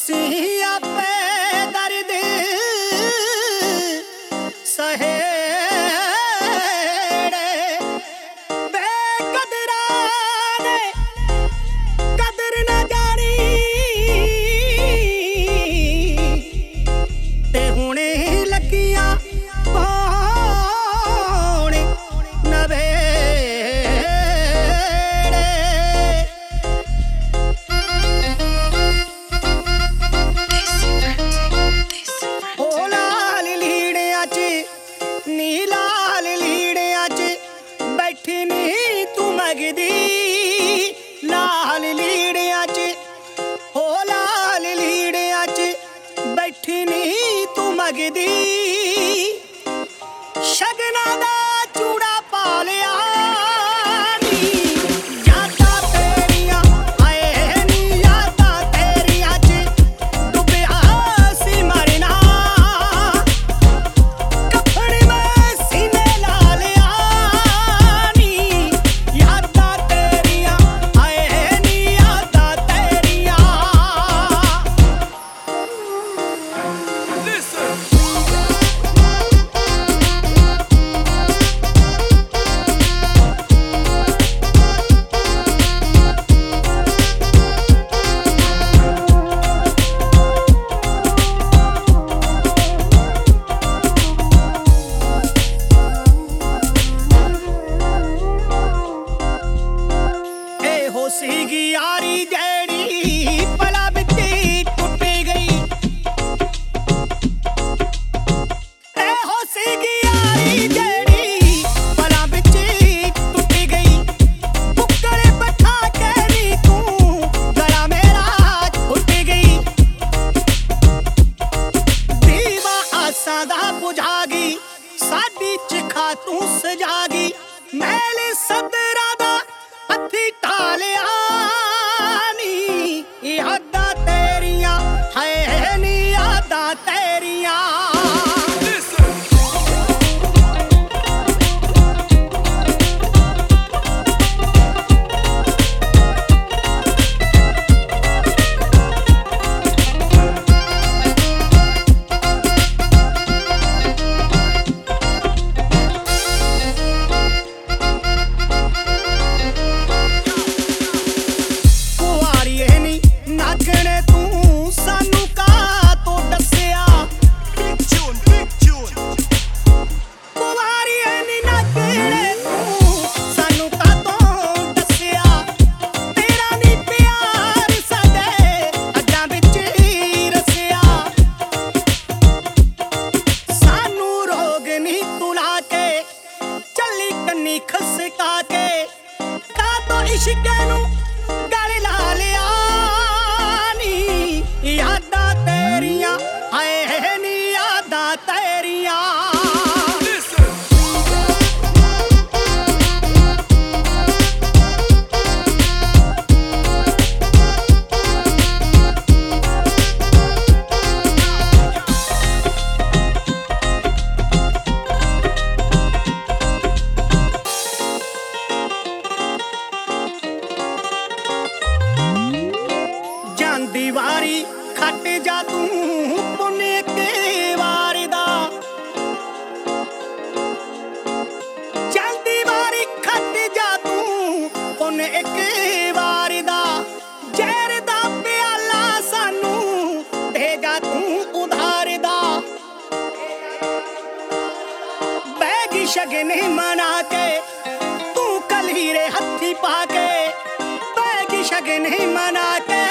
ਅਸੀਂ ਆਪੇ ਦਰਦ ਸਹੇੜੇ ਬੇਕਦਰਾਂ ਨੇ ਕਦਰ ਨਾ ਜਾਣੀ ਤੇ ਹੁਣੇ ਲੱਗੀਆਂ ਪਾਉਣ ਨਵੇਂ ਲਾਲ ਲੀੜਿਆਂ ਚ ਹੋ ਲਾਲ ਲੀੜਿਆਂ ਚ ਬੈਠੀ ਨੀ ਤੂੰ ਮੰਗਦੀ ਸ਼ਗਨਾਂ ਦਾ ਚੂੜਾ ਪਾ ਲਿਆ ਨੀ ਯਾਦਾਂ ਤੇਰੀਆਂ ਆਏ ਨੀ ਯਾਦਾਂ ਤੇਰੀਆਂ ਚ ਡੁੱਬਿਆ ਸੀ ਮਰਨਾ ਕੱਫਣ ਮੈਂ ਸੀਨੇ ਲਾ ਲਿਆ ਨੀ ਯਾਦਾਂ ਸੀਗੀ ਯਾਰੀ ਜਿਹੜੀ ਪਲਾਂ ਵਿੱਚ ਟੁੱਟ ਗਈ ਇਹੋ ਸੀਗੀ ਯਾਰੀ ਜਿਹੜੀ ਪਲਾਂ ਵਿੱਚ ਟੁੱਟ ਗਈ ਬੁੱਕਲ ਬਿਠਾ ਕੇ ਨੀ ਤੂੰ ਗਲਾ ਮੇਰਾ ਟੁੱਟ ਗਈ ਦੀਵਾ ਆਸਾਂ ਦਾ ਬੁਝਾ ਗਈ ਸਾਡੀ ਚਿਖਾ ਤੂੰ ਸਜਾ ਗਈ ਮੈਲ ਸਦਰਾਂ ਦਾ ਹੱਥੀ ਢਾਲਿਆ ਨੀ ਯਾਦਾਂ ਤੇਰੀਆਂ ਹੈ ਨੀ ਯਾਦਾਂ ਤੇਰੀਆਂ ਖਸਕਾ ਕੇ ਕਾਤੋਂ ਇਸ਼ਕ ਨੂੰ ਗਲ ਲਾ ਲਿਆ ਨੀ ਯਾਦਾਂ ਤੇਰੀਆਂ ਆਏ ਨੀ ਯਾਦਾਂ ਤੇਰੀਆਂ ਦੀਵਾਰੀ ਖੱਟ ਜਾ ਤੂੰ ਪੁੰਨ ਇੱਕ ਵਾਰ ਦਾ ਚੱਲ ਦੀਵਾਰੀ ਖੱਟ ਜਾ ਤੂੰ ਪੁੰਨ ਇੱਕ ਵਾਰ ਦਾ ਜ਼ਹਿਰ ਦਾ ਪਿਆਲਾ ਸਾਨੂੰ ਦੇਗਾ ਤੂੰ ਉਧਾਰ ਦਾ ਬੈਗ ਸ਼ਗਨ ਮਨਾ ਕੇ ਤੂੰ ਕਲਹੀਰੇ ਹੱਥੀ ਪਾ ਕੇ ਬੈਗ ਸ਼ਗਨ ਮਨਾ ਕੇ